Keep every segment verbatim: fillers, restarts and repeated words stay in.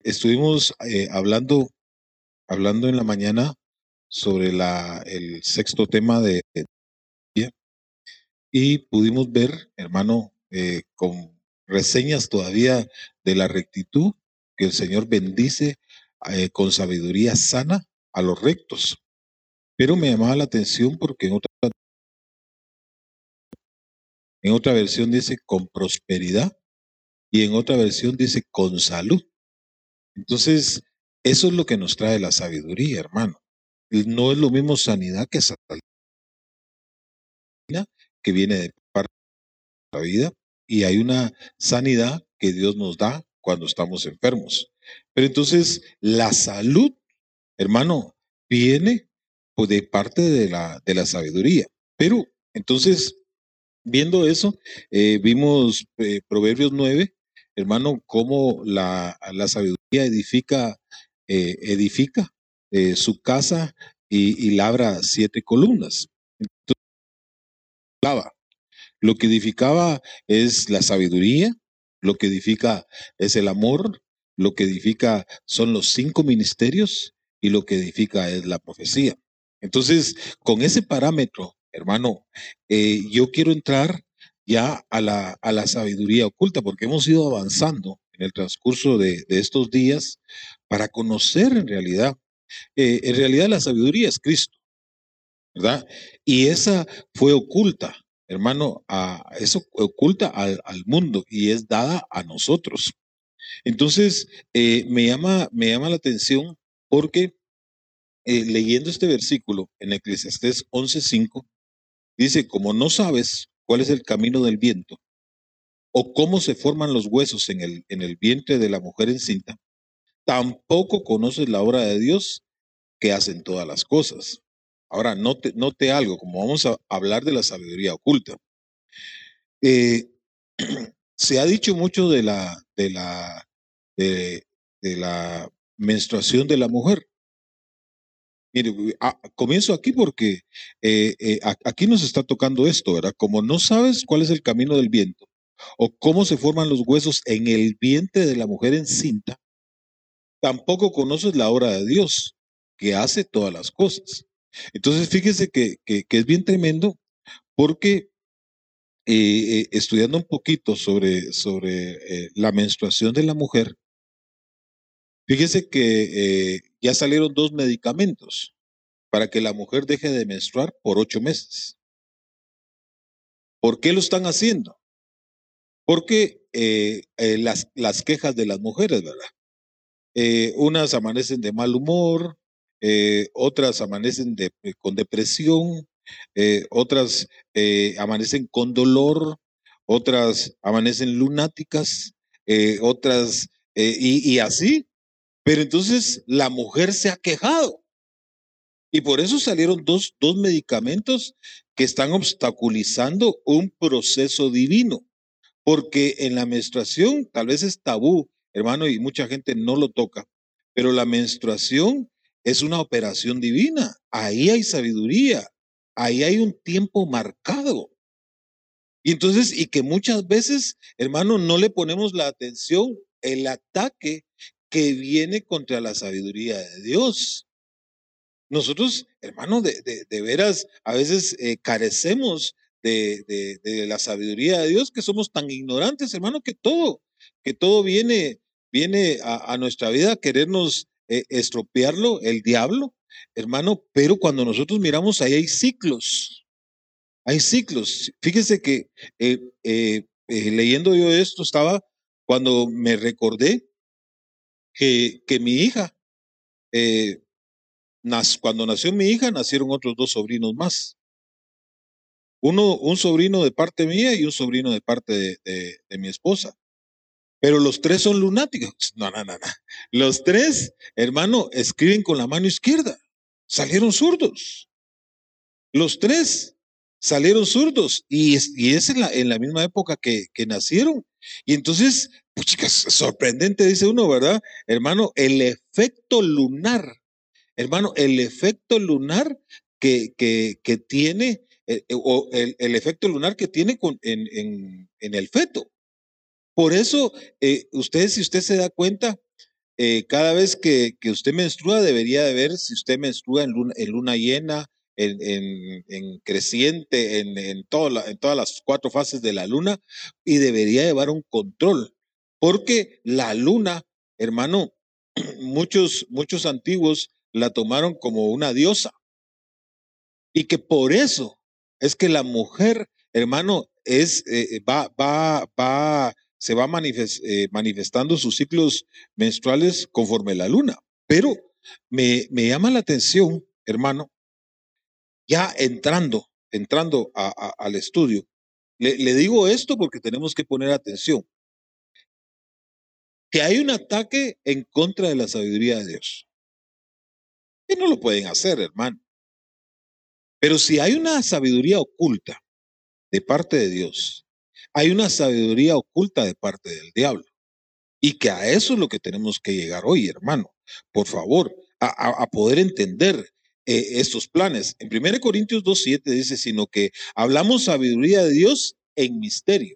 estuvimos eh, hablando, hablando en la mañana sobre la, el sexto tema de de día y pudimos ver, hermano, eh, con reseñas todavía de la rectitud, que el Señor bendice eh, con sabiduría sana a los rectos. Pero me llamaba la atención porque en otra, en otra versión dice con prosperidad y en otra versión dice con salud. Entonces, eso es lo que nos trae la sabiduría, hermano. Y no es lo mismo sanidad que salud, que viene de parte de la vida, y hay una sanidad que Dios nos da cuando estamos enfermos. Pero entonces, la salud, hermano, viene pues, de parte de la, de la sabiduría. Pero entonces, viendo eso, eh, vimos eh, Proverbios nueve, hermano, cómo la, la sabiduría edifica, eh, edifica eh, su casa y, y labra siete columnas. Entonces, lava. Lo que edificaba es la sabiduría, lo que edifica es el amor, lo que edifica son los cinco ministerios y lo que edifica es la profecía. Entonces, con ese parámetro, hermano, eh, yo quiero entrar ya a la, a la sabiduría oculta, porque hemos ido avanzando en el transcurso de, de estos días para conocer en realidad, eh, en realidad la sabiduría es Cristo, ¿verdad? Y esa fue oculta, hermano, a, eso oculta al, al mundo y es dada a nosotros. Entonces, eh, me llama, me llama la atención porque eh, leyendo este versículo en Eclesiastés once cinco, dice, como no sabes cuál es el camino del viento o cómo se forman los huesos en el, en el vientre de la mujer encinta, tampoco conoces la obra de Dios que hacen todas las cosas. Ahora, note, note algo, como vamos a hablar de la sabiduría oculta. Eh, se ha dicho mucho de la, de la, de, de la menstruación de la mujer. Mire, a, comienzo aquí porque eh, eh, a, aquí nos está tocando esto, ¿verdad? Como no sabes cuál es el camino del viento o cómo se forman los huesos en el vientre de la mujer encinta, tampoco conoces la obra de Dios que hace todas las cosas. Entonces, fíjese que, que, que es bien tremendo porque eh, eh, estudiando un poquito sobre, sobre eh, la menstruación de la mujer, fíjese que eh, ya salieron dos medicamentos para que la mujer deje de menstruar por ocho meses. ¿Por qué lo están haciendo? Porque eh, eh, las, las quejas de las mujeres, ¿verdad? Eh, unas amanecen de mal humor, eh, otras amanecen de, eh, con depresión, eh, otras eh, amanecen con dolor, otras amanecen lunáticas, eh, otras, eh, y, y así. Pero entonces la mujer se ha quejado. Y por eso salieron dos, dos medicamentos que están obstaculizando un proceso divino. Porque en la menstruación tal vez es tabú, hermano, y mucha gente no lo toca, pero la menstruación es una operación divina. Ahí hay sabiduría, ahí hay un tiempo marcado. Y entonces, y que muchas veces, hermano, no le ponemos la atención, el ataque que viene contra la sabiduría de Dios. Nosotros, hermano, de, de, de veras, a veces eh, carecemos de, de, de la sabiduría de Dios, que somos tan ignorantes, hermano, que todo, que todo viene, viene a, a nuestra vida a querernos eh, estropearlo, el diablo, hermano, pero cuando nosotros miramos ahí hay ciclos, hay ciclos. Fíjese que eh, eh, eh, leyendo yo esto estaba cuando me recordé que, que mi hija, eh, cuando nació mi hija, nacieron otros dos sobrinos más. Uno, un sobrino de parte mía y un sobrino de parte de, de, de mi esposa. Pero los tres son lunáticos. No, no, no, no. Los tres, hermano, escriben con la mano izquierda. Salieron zurdos. Los tres salieron zurdos. Y es, y es en, la, en la misma época que, que nacieron. Y entonces, pues chicas, sorprendente, dice uno, ¿verdad? Hermano, el efecto lunar. Hermano, el efecto lunar que, que, que tiene, eh, o el, el, efecto lunar que tiene con, en, en, en el feto. Por eso, eh, usted, si usted se da cuenta, eh, cada vez que, que usted menstrua, debería de ver si usted menstrua en luna, en luna llena, en, en, en creciente, en, en, toda la, en todas las cuatro fases de la luna, y debería llevar un control, porque la luna, hermano, muchos, muchos antiguos la tomaron como una diosa, y que por eso es que la mujer, hermano, es, eh, va, va, va, se va manifest, eh, manifestando sus ciclos menstruales conforme la luna. Pero me, me llama la atención, hermano, ya entrando, entrando a, a, al estudio, le, le digo esto porque tenemos que poner atención, que hay un ataque en contra de la sabiduría de Dios. Que no lo pueden hacer, hermano. Pero si hay una sabiduría oculta de parte de Dios, hay una sabiduría oculta de parte del diablo. Y que a eso es lo que tenemos que llegar hoy, hermano. Por favor, a, a, a poder entender eh, estos planes. En primera Corintios dos siete dice, sino que hablamos sabiduría de Dios en misterio.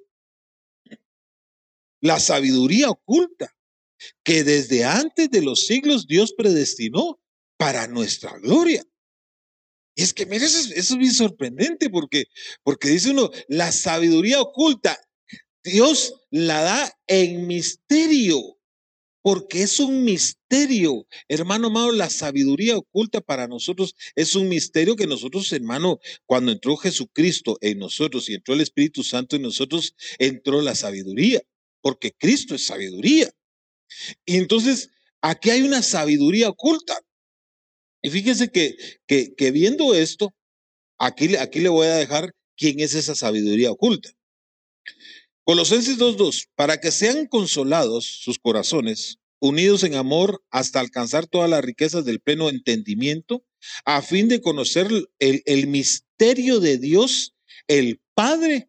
La sabiduría oculta que desde antes de los siglos Dios predestinó para nuestra gloria. Y es que, mire, eso es, eso es bien sorprendente porque, porque dice uno, la sabiduría oculta, Dios la da en misterio, porque es un misterio. Hermano amado, la sabiduría oculta para nosotros es un misterio que nosotros, hermano, cuando entró Jesucristo en nosotros y entró el Espíritu Santo en nosotros, entró la sabiduría, porque Cristo es sabiduría. Y entonces, aquí hay una sabiduría oculta. Y fíjense que, que, que viendo esto, aquí, aquí le voy a dejar quién es esa sabiduría oculta. Colosenses dos dos, para que sean consolados sus corazones, unidos en amor hasta alcanzar todas las riquezas del pleno entendimiento, a fin de conocer el, el misterio de Dios, el Padre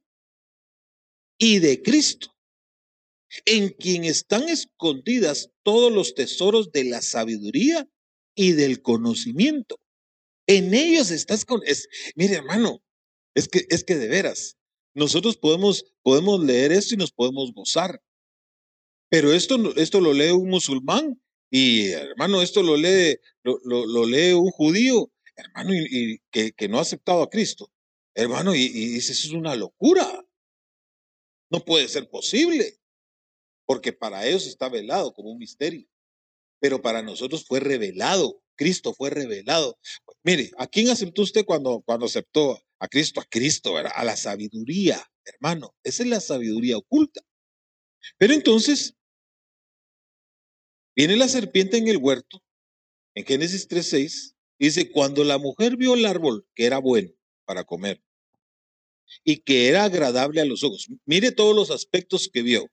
y de Cristo, en quien están escondidas todos los tesoros de la sabiduría y del conocimiento. En ellos estás con, es, mire hermano, es que, es que de veras, nosotros podemos, podemos leer esto y nos podemos gozar. Pero esto, esto lo lee un musulmán y hermano, esto lo lee, lo, lo, lo lee un judío, hermano, y, y que, que no ha aceptado a Cristo. Hermano, y, y dice, eso es una locura. No puede ser posible, porque para ellos está velado como un misterio. Pero para nosotros fue revelado, Cristo fue revelado. Mire, ¿a quién aceptó usted cuando, cuando aceptó a Cristo? A Cristo, ¿verdad? A la sabiduría, hermano. Esa es la sabiduría oculta. Pero entonces, viene la serpiente en el huerto, en Génesis tres seis, dice, cuando la mujer vio el árbol que era bueno para comer y que era agradable a los ojos, mire todos los aspectos que vio,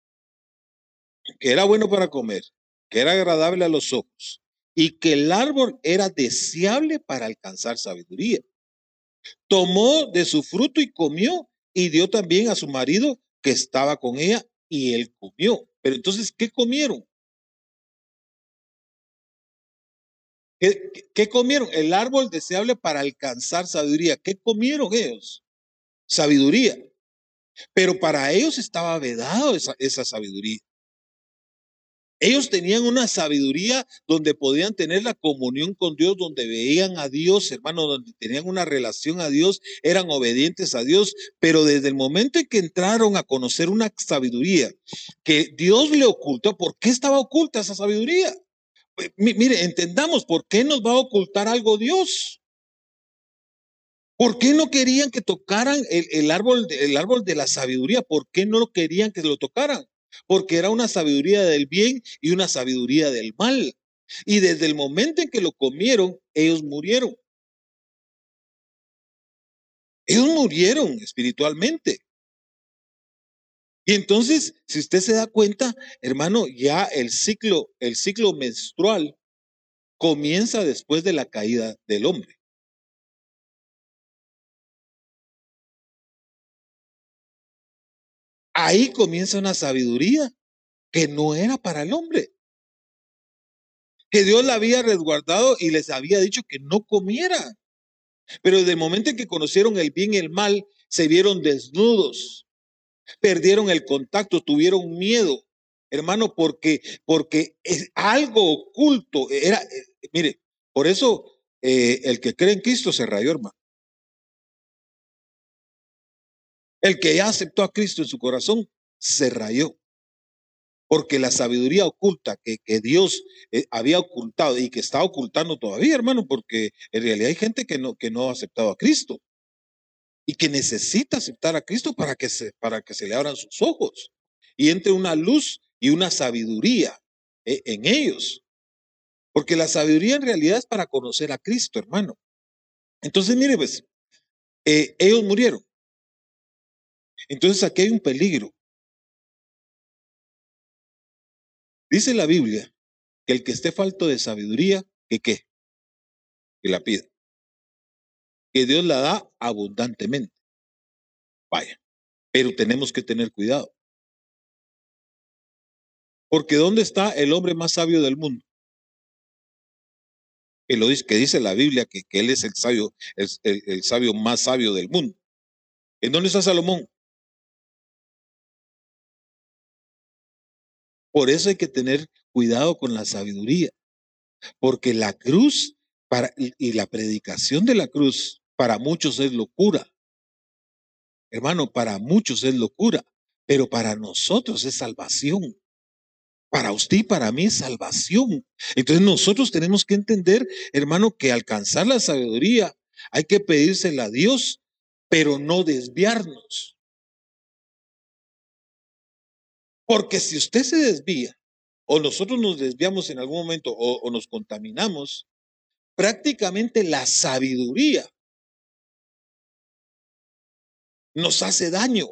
que era bueno para comer, que era agradable a los ojos y que el árbol era deseable para alcanzar sabiduría. Tomó de su fruto y comió y dio también a su marido que estaba con ella y él comió. Pero entonces, ¿qué comieron? ¿Qué, qué comieron? El árbol deseable para alcanzar sabiduría. ¿Qué comieron ellos? Sabiduría. Pero para ellos estaba vedado esa, esa sabiduría. Ellos tenían una sabiduría donde podían tener la comunión con Dios, donde veían a Dios, hermano, donde tenían una relación a Dios, eran obedientes a Dios, pero desde el momento en que entraron a conocer una sabiduría que Dios le ocultó, ¿por qué estaba oculta esa sabiduría? Mire, entendamos, ¿por qué nos va a ocultar algo Dios? ¿Por qué no querían que tocaran el, el, árbol, el árbol de la sabiduría? ¿Por qué no querían que lo tocaran? Porque era una sabiduría del bien y una sabiduría del mal. Y desde el momento en que lo comieron, ellos murieron. Ellos murieron espiritualmente. Y entonces, si usted se da cuenta, hermano, ya el ciclo, el ciclo menstrual comienza después de la caída del hombre. Ahí comienza una sabiduría que no era para el hombre, que Dios la había resguardado y les había dicho que no comieran. Pero desde el momento en que conocieron el bien y el mal, se vieron desnudos, perdieron el contacto, tuvieron miedo. hermano, porque, porque es algo oculto. Era, eh, mire, por eso eh, el que cree en Cristo se rayó, hermano. El que ya aceptó a Cristo en su corazón se rayó. Porque la sabiduría oculta que, que Dios eh, había ocultado y que está ocultando todavía, hermano, porque en realidad hay gente que no, que no ha aceptado a Cristo y que necesita aceptar a Cristo para que se, para que se le abran sus ojos y entre una luz y una sabiduría eh, en ellos. Porque la sabiduría en realidad es para conocer a Cristo, hermano. Entonces, mire, pues, eh, ellos murieron. Entonces aquí hay un peligro. Dice la Biblia que el que esté falto de sabiduría, que qué, que la pida. Que Dios la da abundantemente. Vaya, pero tenemos que tener cuidado. Porque ¿dónde está el hombre más sabio del mundo? Que lo dice, que dice la Biblia que, que él es el sabio, el, el, el sabio más sabio del mundo. ¿En dónde está Salomón? Por eso hay que tener cuidado con la sabiduría, porque la cruz para, y, y la predicación de la cruz para muchos es locura. Hermano, para muchos es locura, pero para nosotros es salvación. Para usted y para mí es salvación. Entonces nosotros tenemos que entender, hermano, que alcanzar la sabiduría hay que pedírsela a Dios, pero no desviarnos. Porque si usted se desvía, o nosotros nos desviamos en algún momento, o, o nos contaminamos, prácticamente la sabiduría nos hace daño.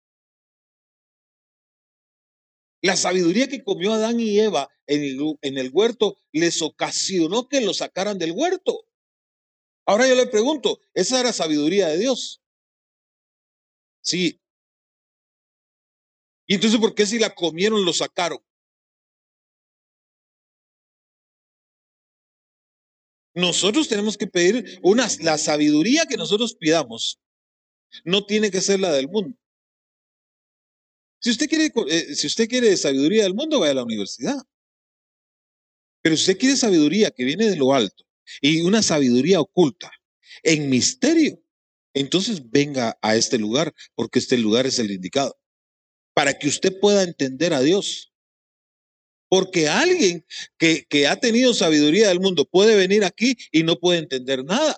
La sabiduría que comió Adán y Eva en el, en el huerto les ocasionó que lo sacaran del huerto. Ahora yo le pregunto, ¿esa era sabiduría de Dios? Sí. ¿Y entonces por qué si la comieron lo sacaron? Nosotros tenemos que pedir una, la sabiduría que nosotros pidamos. No tiene que ser la del mundo. Si usted quiere, eh, si usted quiere sabiduría del mundo, vaya a la universidad. Pero si usted quiere sabiduría que viene de lo alto y una sabiduría oculta en misterio, entonces venga a este lugar, porque este lugar es el indicado, para que usted pueda entender a Dios. Porque alguien que, que ha tenido sabiduría del mundo puede venir aquí y no puede entender nada.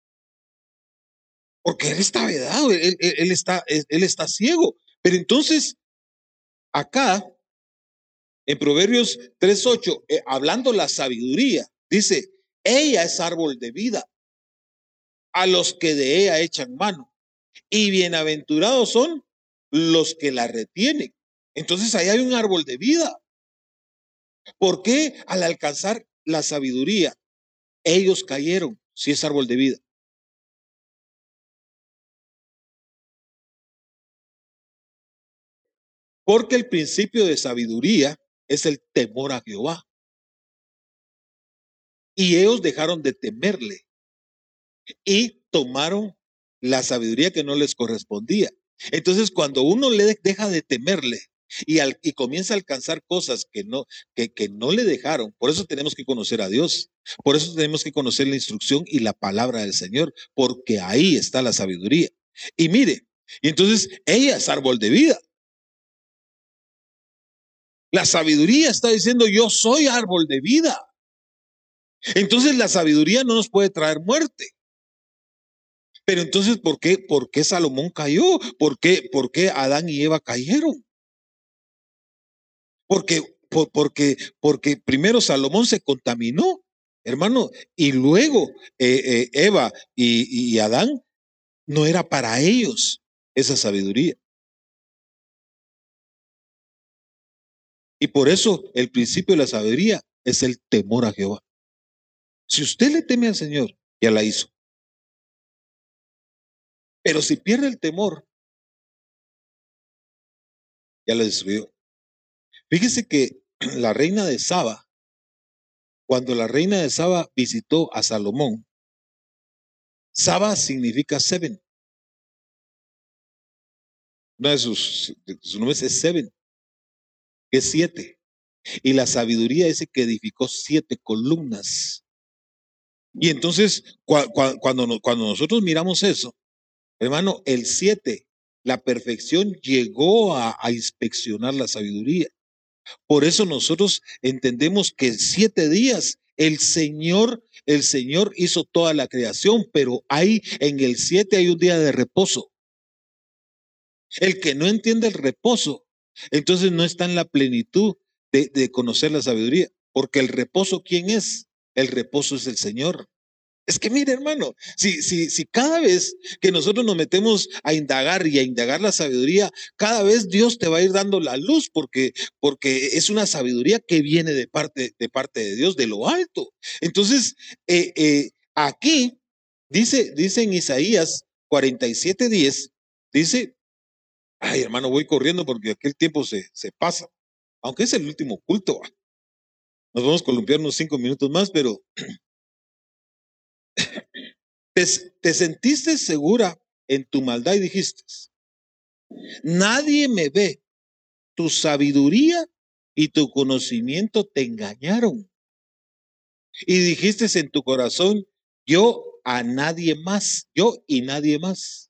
Porque él está vedado, él, él, él está, él, él está ciego. Pero entonces, acá, en Proverbios tres ocho, eh, hablando la sabiduría, dice, ella es árbol de vida a los que de ella echan mano. Y bienaventurados son los que la retienen. Entonces ahí hay un árbol de vida. ¿Por qué al alcanzar la sabiduría ellos cayeron si es árbol de vida? Porque el principio de sabiduría es el temor a Jehová. Y ellos dejaron de temerle y tomaron la sabiduría que no les correspondía. Entonces, cuando uno le deja de temerle y, al, y comienza a alcanzar cosas que no, que, que no le dejaron, por eso tenemos que conocer a Dios, por eso tenemos que conocer la instrucción y la palabra del Señor, porque ahí está la sabiduría. Y mire, y entonces ella es árbol de vida. La sabiduría está diciendo, yo soy árbol de vida. Entonces la sabiduría no nos puede traer muerte. Pero entonces, ¿por qué, por qué Salomón cayó? ¿Por qué, por qué Adán y Eva cayeron? Porque, por, porque, porque primero Salomón se contaminó, hermano, y luego eh, eh, Eva y, y Adán no era para ellos esa sabiduría. Y por eso el principio de la sabiduría es el temor a Jehová. Si usted le teme al Señor, ya la hizo. Pero si pierde el temor, ya la destruyó. Fíjese que la reina de Saba, cuando la reina de Saba visitó a Salomón, Saba significa seven. Una de sus, de sus nombres es seven. que es siete. Y la sabiduría ese que edificó siete columnas. Y entonces, cua, cua, cuando, no, cuando nosotros miramos eso, hermano, el siete, la perfección llegó a, a inspeccionar la sabiduría. Por eso nosotros entendemos que en siete días el Señor, el Señor hizo toda la creación, pero hay en el siete hay un día de reposo. El que no entiende el reposo, entonces no está en la plenitud de, de conocer la sabiduría, porque el reposo, ¿quién es? El reposo es el Señor. Es que mire, hermano, si, si, si cada vez que nosotros nos metemos a indagar y a indagar la sabiduría, cada vez Dios te va a ir dando la luz, porque, porque es una sabiduría que viene de parte, de parte de Dios, de lo alto. Entonces, eh, eh, aquí dice, dice en Isaías cuarenta y siete diez, dice, ay, hermano, voy corriendo porque aquel tiempo se, se pasa, aunque es el último culto. Nos vamos a columpiar unos cinco minutos más, pero te, te sentiste segura en tu maldad y dijiste, nadie me ve, tu sabiduría y tu conocimiento te engañaron. Y dijiste en tu corazón, yo a nadie más, yo y nadie más.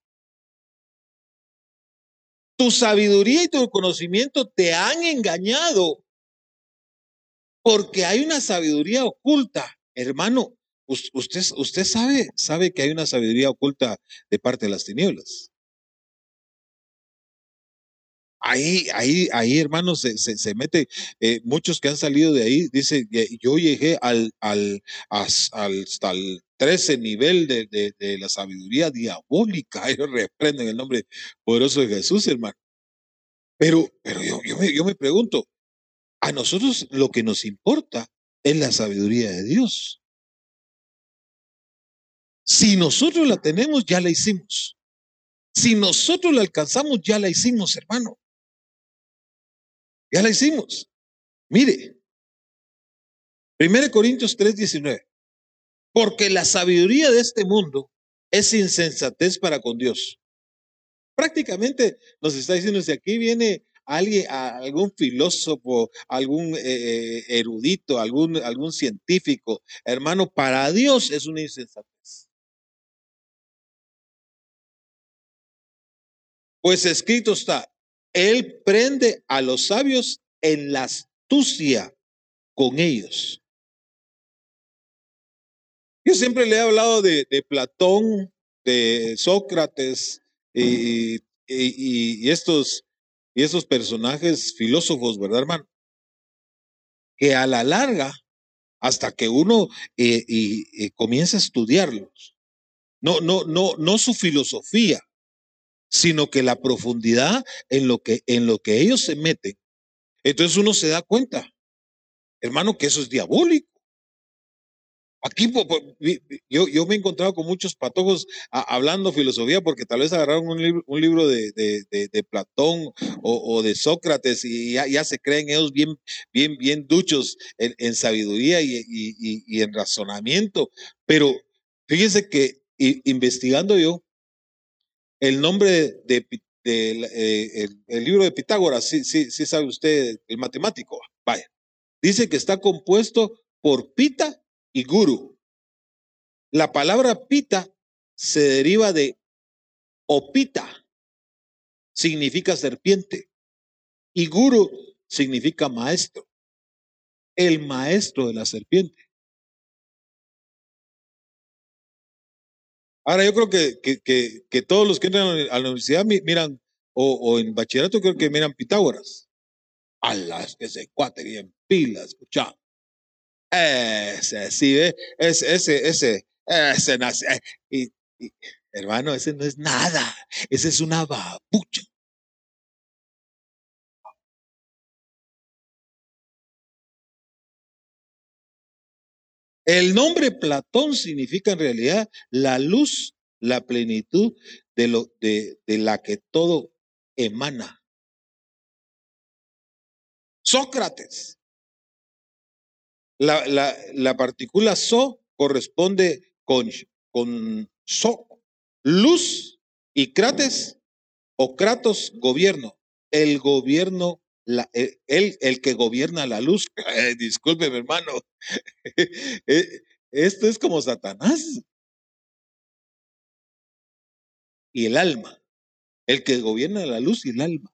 Tu sabiduría y tu conocimiento te han engañado, porque hay una sabiduría oculta, hermano. Usted, usted sabe, sabe que hay una sabiduría oculta de parte de las tinieblas. Ahí, ahí, ahí, hermanos, se, se, se mete, eh, muchos que han salido de ahí, dice, yo llegué al, al, hasta el trece nivel de, de, de la sabiduría diabólica. Ellos reprenden el nombre poderoso de Jesús, hermano. Pero, pero yo, yo, me, yo me pregunto, a nosotros lo que nos importa es la sabiduría de Dios. Si nosotros la tenemos, ya la hicimos. Si nosotros la alcanzamos, ya la hicimos, hermano. Ya la hicimos. Mire, primera Corintios tres diecinueve. Porque la sabiduría de este mundo es insensatez para con Dios. Prácticamente nos está diciendo, si aquí viene alguien, algún filósofo, algún eh, erudito, algún, algún científico, hermano, para Dios es una insensatez. Pues escrito está, Él prende a los sabios en la astucia con ellos. Yo siempre le he hablado de, de Platón, de Sócrates y, y, y, estos, y estos personajes filósofos, ¿verdad, hermano? Que a la larga, hasta que uno eh, y, y comienza a estudiarlos, no, no, no, no su filosofía, sino que la profundidad en lo que, en lo que ellos se meten, entonces uno se da cuenta, hermano, que eso es diabólico. Aquí yo, yo me he encontrado con muchos patojos a, hablando filosofía porque tal vez agarraron un libro, un libro de, de, de, de Platón o, o, de Sócrates y ya, ya se creen ellos bien, bien, bien duchos en, en sabiduría y, y, y, en razonamiento. Pero fíjense que y, investigando yo, el nombre de, de, de eh, el, el libro de Pitágoras, sí, sí, sí sabe usted, el matemático, vaya, dice que está compuesto por pita y guru. La palabra pita se deriva de opita, significa serpiente, y guru significa maestro, el maestro de la serpiente. Ahora yo creo que, que, que, que todos los que entran a la universidad miran, o, o en bachillerato creo que miran Pitágoras. A las que se cuate bien pilas, escucha. Ese, sí, ¿ve? Ese, ese, ese, ese nace. Y, y, hermano, ese no es nada. Ese es una babucha. El nombre Platón significa en realidad la luz, la plenitud de, lo, de, de la que todo emana. Sócrates. La, la, la partícula so corresponde con, con so, luz, y crates o kratos, gobierno. El gobierno, la, eh, él, el que gobierna la luz. Eh, discúlpeme, hermano. Eh, Esto es como Satanás y el alma. El que gobierna la luz y el alma.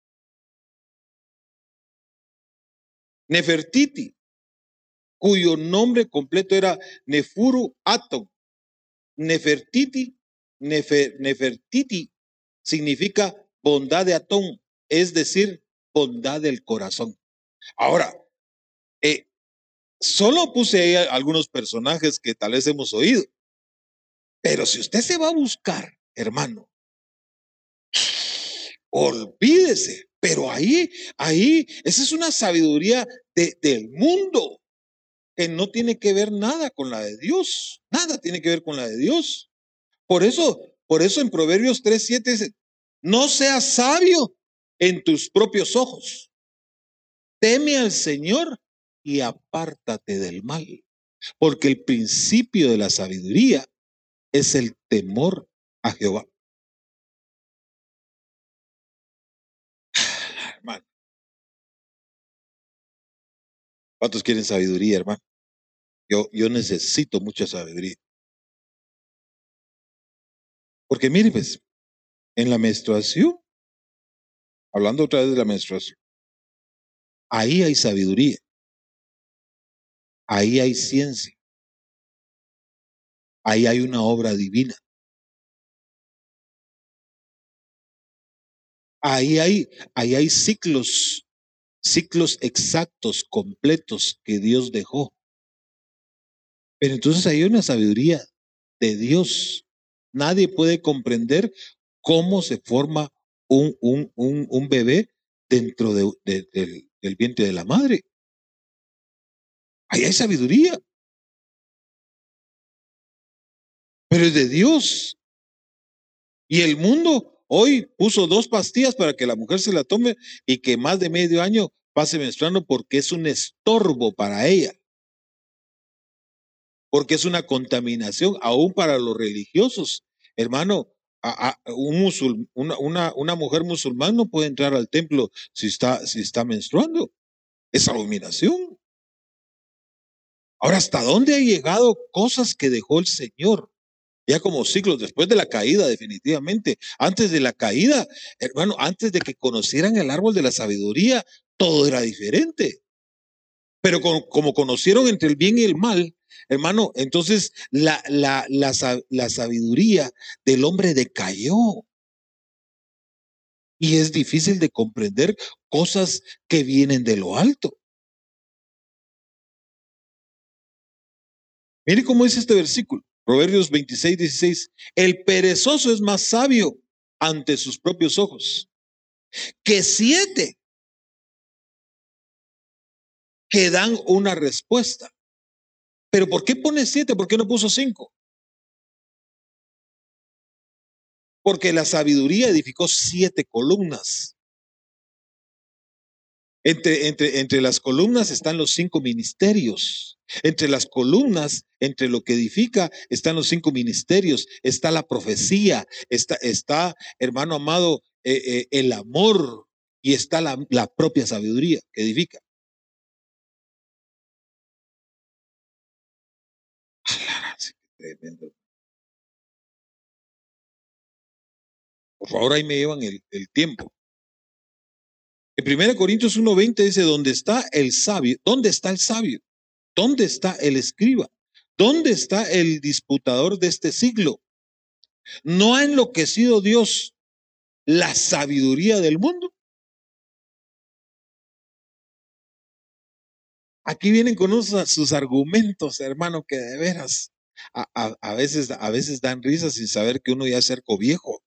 Nefertiti, cuyo nombre completo era Nefuru Atom. Nefertiti, Nefer, Nefertiti significa bondad de Atón, es decir, bondad del corazón. Ahora, eh, solo puse ahí algunos personajes que tal vez hemos oído, pero si usted se va a buscar, hermano, olvídese, pero ahí, ahí, esa es una sabiduría de, del mundo que no tiene que ver nada con la de Dios, nada tiene que ver con la de Dios. Por eso, por eso en Proverbios tres siete dice, no seas sabio en tus propios ojos, teme al Señor y apártate del mal, porque el principio de la sabiduría es el temor a Jehová. Hermano, ¿cuántos quieren sabiduría, hermano? Yo, yo necesito mucha sabiduría. Porque mire, pues, en la menstruación, hablando otra vez de la menstruación, ahí hay sabiduría, ahí hay ciencia, ahí hay una obra divina. Ahí hay, ahí hay ciclos, ciclos exactos, completos que Dios dejó. Pero entonces ahí hay una sabiduría de Dios. Nadie puede comprender cómo se forma un, un, un, un bebé dentro de, de, del, del vientre de la madre. Ahí hay sabiduría. Pero es de Dios. Y el mundo hoy puso dos pastillas para que la mujer se la tome y que más de medio año pase menstruando porque es un estorbo para ella. Porque es una contaminación aún para los religiosos. Hermano, a, a, un musul, una, una, una mujer musulmana no puede entrar al templo si está, si está menstruando. Es abominación. Ahora, ¿hasta dónde ha llegado cosas que dejó el Señor? Ya como siglos después de la caída, definitivamente. Antes de la caída, hermano, antes de que conocieran el árbol de la sabiduría, todo era diferente. Pero como, como conocieron entre el bien y el mal, hermano, entonces la, la, la, la sabiduría del hombre decayó. Y es difícil de comprender cosas que vienen de lo alto. Mire cómo dice este versículo, Proverbios veintiséis, dieciséis. El perezoso es más sabio ante sus propios ojos que siete que dan una respuesta. Pero ¿por qué pone siete? ¿Por qué no puso cinco? Porque la sabiduría edificó siete columnas. Entre, entre, entre las columnas están los cinco ministerios. Entre las columnas, entre lo que edifica, están los cinco ministerios. Está la profecía, está, está hermano amado, eh, eh, el amor, y está la, la propia sabiduría que edifica. Tremendo. Por favor, ahí me llevan el, el tiempo. En primera Corintios uno veinte dice, ¿dónde está el sabio? ¿Dónde está el sabio? ¿Dónde está el escriba? ¿Dónde está el disputador de este siglo? ¿No ha enloquecido Dios la sabiduría del mundo? Aquí vienen con unos, sus argumentos, hermano, que de veras a, a, a, veces, a veces dan risa sin saber que uno ya es cerco viejo.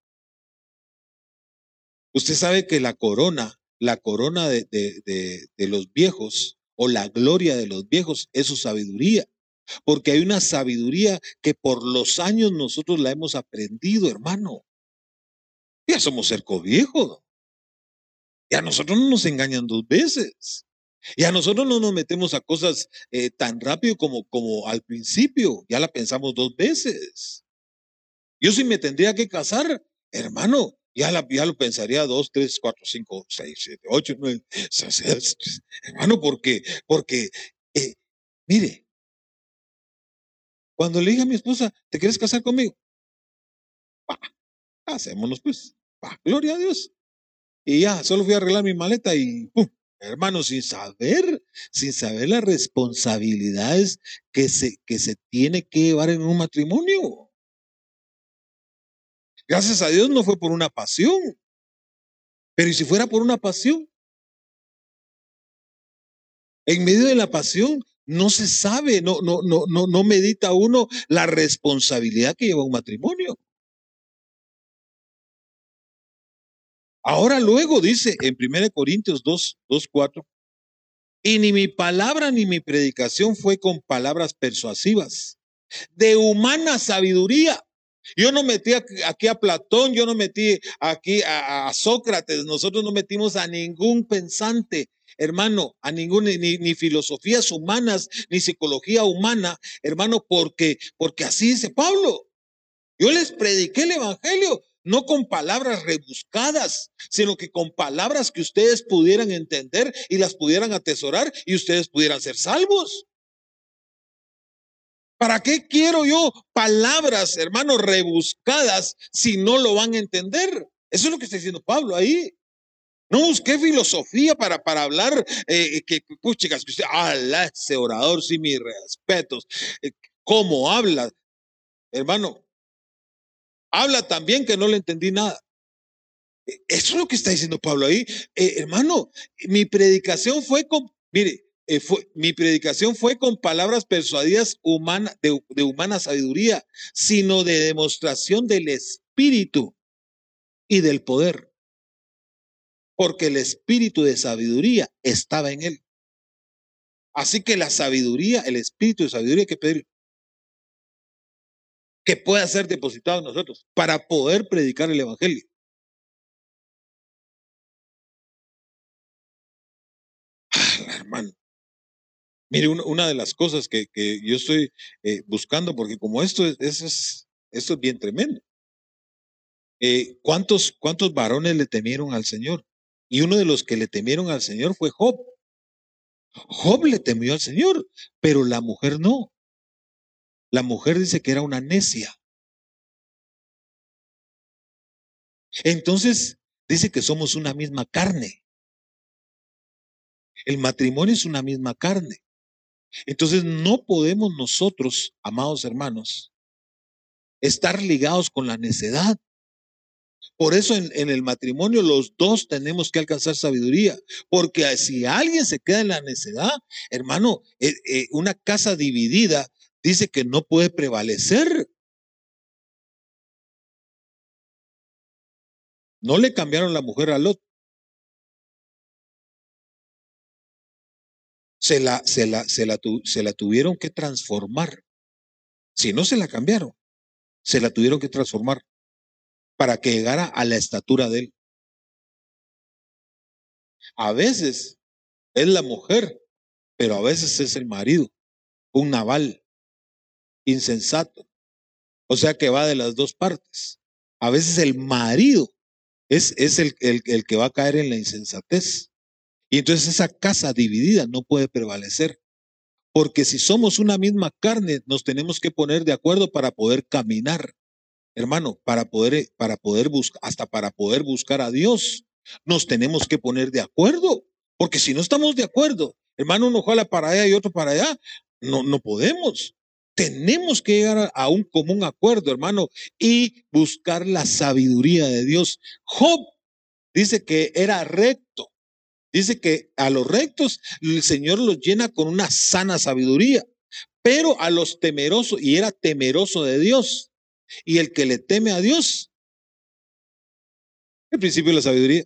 Usted sabe que la corona, la corona de, de, de, de los viejos o la gloria de los viejos es su sabiduría. Porque hay una sabiduría que por los años nosotros la hemos aprendido, hermano. Ya somos cerco viejo. Y a nosotros no nos engañan dos veces. Y a nosotros no nos metemos a cosas eh, tan rápido como, como al principio. Ya la pensamos dos veces. Yo si me tendría que casar, hermano, Ya, la, ya lo pensaría dos, tres, cuatro, cinco, seis, siete, ocho, nueve. Hermano, ¿por qué? Porque, eh, mire, cuando le dije a mi esposa, ¿te quieres casar conmigo? Va, hacémonos pues. Va, gloria a Dios. Y ya, solo fui a arreglar mi maleta y ¡pum! Hermano, sin saber, sin saber las responsabilidades que se, que se tiene que llevar en un matrimonio. Gracias a Dios no fue por una pasión. Pero ¿y si fuera por una pasión? En medio de la pasión no se sabe, no, no, no, no, no medita uno la responsabilidad que lleva un matrimonio. Ahora luego dice en primera Corintios dos, dos, cuatro, y ni mi palabra ni mi predicación fue con palabras persuasivas, de humana sabiduría. Yo no metí aquí a Platón, yo no metí aquí a, a Sócrates, nosotros no metimos a ningún pensante, hermano, a ningún, ni, ni filosofías humanas, ni psicología humana, hermano, porque, porque así dice Pablo. Yo les prediqué el evangelio, no con palabras rebuscadas, sino que con palabras que ustedes pudieran entender y las pudieran atesorar y ustedes pudieran ser salvos. ¿Para qué quiero yo palabras, hermanos, rebuscadas si no lo van a entender? Eso es lo que está diciendo Pablo ahí. No busqué filosofía para, para hablar, eh, que, chicas, que usted, ala, ese orador, sí, mis respetos. Eh, ¿Cómo habla? Hermano, habla tan bien que no le entendí nada. Eso es lo que está diciendo Pablo ahí. Eh, hermano, mi predicación fue con, mire, eh, fue, mi predicación fue con palabras persuadidas humana, de, de humana sabiduría, sino de demostración del espíritu y del poder. Porque el espíritu de sabiduría estaba en él. Así que la sabiduría, el espíritu de sabiduría hay que pedir que pueda ser depositado en nosotros para poder predicar el evangelio. Ah, hermano. Mire, una, una de las cosas que, que yo estoy eh, buscando, porque como esto es, es, es, esto es bien tremendo. Eh, ¿cuántos, ¿Cuántos varones le temieron al Señor? Y uno de los que le temieron al Señor fue Job. Job le temió al Señor, pero la mujer no. La mujer dice que era una necia. Entonces, dice que somos una misma carne. El matrimonio es una misma carne. Entonces, no podemos nosotros, amados hermanos, estar ligados con la necedad. Por eso en, en, el matrimonio los dos tenemos que alcanzar sabiduría, porque si alguien se queda en la necedad, hermano, eh, eh, una casa dividida dice que no puede prevalecer. No le cambiaron la mujer a Lot. Se la, se la, se la, tu, se la tuvieron que transformar. Si no se la cambiaron, se la tuvieron que transformar para que llegara a la estatura de él. A veces es la mujer, pero a veces es el marido, un naval, insensato. O sea que va de las dos partes. A veces el marido es, es el, el, el que va a caer en la insensatez. Y entonces esa casa dividida no puede prevalecer. Porque si somos una misma carne, nos tenemos que poner de acuerdo para poder caminar. Hermano, para poder, para poder buscar, hasta para poder buscar a Dios, nos tenemos que poner de acuerdo. Porque si no estamos de acuerdo, hermano, uno jala para allá y otro para allá, no, no podemos. Tenemos que llegar a, a un común acuerdo, hermano, y buscar la sabiduría de Dios. Job dice que era recto. Dice que a los rectos el Señor los llena con una sana sabiduría, pero a los temerosos, y era temeroso de Dios. Y el que le teme a Dios, el principio de la sabiduría.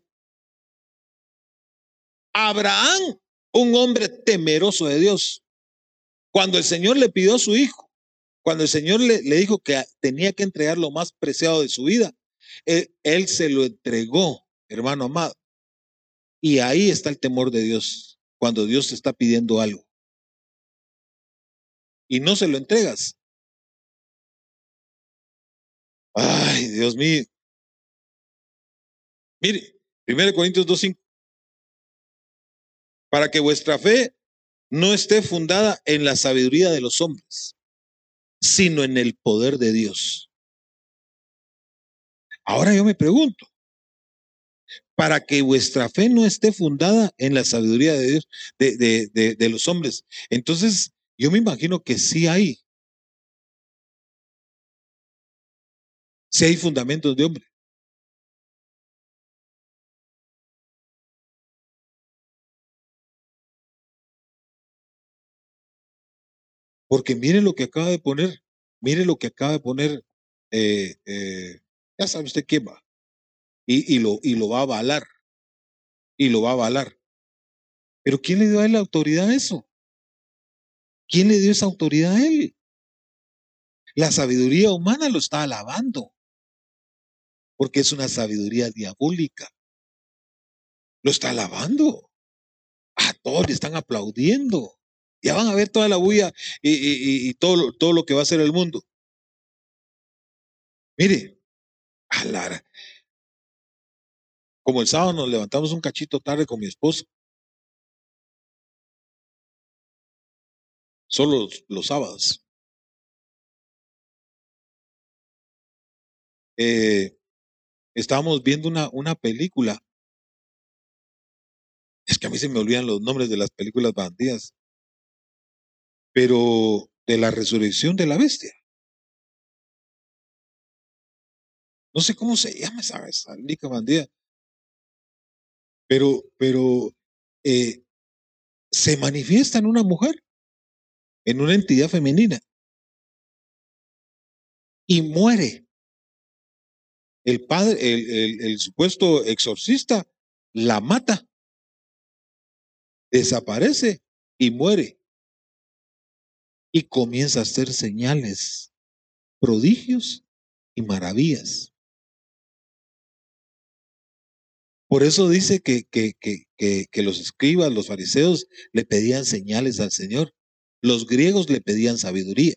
Abraham, un hombre temeroso de Dios. Cuando el Señor le pidió a su hijo, cuando el Señor le, le dijo que tenía que entregar lo más preciado de su vida, él, él se lo entregó, hermano amado. Y ahí está el temor de Dios, cuando Dios te está pidiendo algo. Y no se lo entregas. Ay, Dios mío. Mire, primero Corintios dos cinco. Para que vuestra fe no esté fundada en la sabiduría de los hombres, sino en el poder de Dios. Ahora yo me pregunto, para que vuestra fe no esté fundada en la sabiduría de Dios, de, de, de, de los hombres. Entonces, yo me imagino que sí hay, sí hay fundamentos de hombre. Porque mire lo que acaba de poner, mire lo que acaba de poner, eh, eh, ya sabe usted quién va, y, y, lo, y lo va a avalar, y lo va a avalar. Pero ¿quién le dio a él la autoridad a eso? ¿Quién le dio esa autoridad a él? La sabiduría humana lo está alabando, porque es una sabiduría diabólica. Lo está alabando. A todos le están aplaudiendo. Ya van a ver toda la bulla y, y, y todo, lo, todo lo que va a hacer el mundo. Mire, a la, como el sábado nos levantamos un cachito tarde con mi esposa. Solo los, los sábados. Eh, estábamos viendo una, una película. Es que a mí se me olvidan los nombres de las películas bandidas. Pero de la resurrección de la bestia. No sé cómo se llama esa, esa lica bandida. Pero, pero eh, se manifiesta en una mujer, en una entidad femenina. Y muere. El padre, el, el, el supuesto exorcista, la mata, desaparece y muere. Y comienza a hacer señales, prodigios y maravillas. Por eso dice que, que, que, que, que los escribas, los fariseos, le pedían señales al Señor. Los griegos le pedían sabiduría.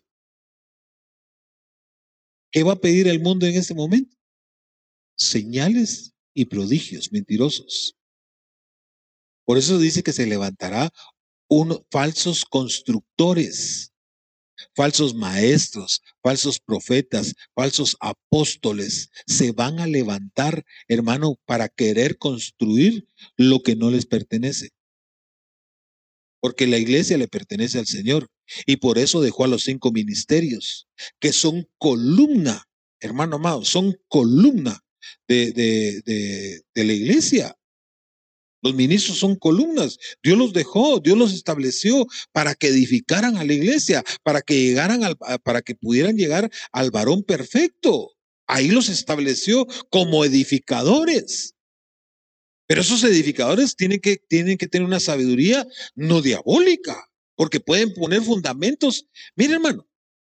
¿Qué va a pedir el mundo en este momento? Señales y prodigios mentirosos. Por eso dice que se levantará unos falsos constructores, falsos maestros, falsos profetas, falsos apóstoles. Se van a levantar, hermano, para querer construir lo que no les pertenece. Porque la iglesia le pertenece al Señor. Y por eso dejó a los cinco ministerios, que son columna, hermano amado, son columna de, de, de, de la iglesia. Los ministros son columnas. Dios los dejó, Dios los estableció para que edificaran a la iglesia, para que llegaran al, para que pudieran llegar al varón perfecto. Ahí los estableció como edificadores. Pero esos edificadores tienen que, tienen que tener una sabiduría no diabólica, porque pueden poner fundamentos. Mire, hermano,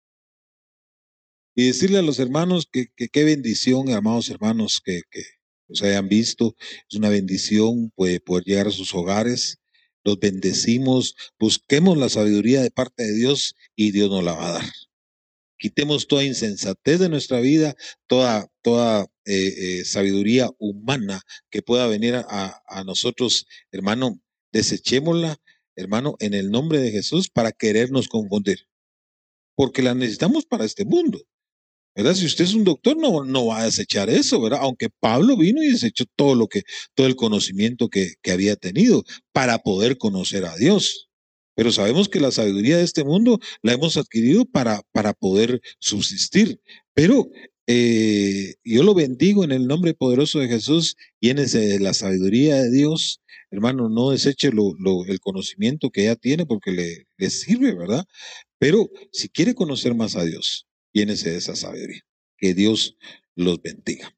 y decirle a los hermanos que qué bendición, amados hermanos, que, que los hayan visto. Es una bendición puede poder llegar a sus hogares. Los bendecimos, busquemos la sabiduría de parte de Dios y Dios nos la va a dar. Quitemos toda insensatez de nuestra vida, toda, toda eh, eh, sabiduría humana que pueda venir a, a nosotros, hermano, desechémosla, hermano, en el nombre de Jesús para querernos confundir, porque la necesitamos para este mundo. ¿Verdad? Si usted es un doctor, no, no va a desechar eso, ¿verdad? Aunque Pablo vino y desechó todo lo que, todo el conocimiento que, que había tenido para poder conocer a Dios. Pero sabemos que la sabiduría de este mundo la hemos adquirido para, para poder subsistir. Pero eh, yo lo bendigo en el nombre poderoso de Jesús, llénese de la sabiduría de Dios. Hermano, no deseche lo, lo, el conocimiento que ya tiene porque le, le sirve, ¿verdad? Pero si quiere conocer más a Dios, llénese de esa sabiduría. Que Dios los bendiga.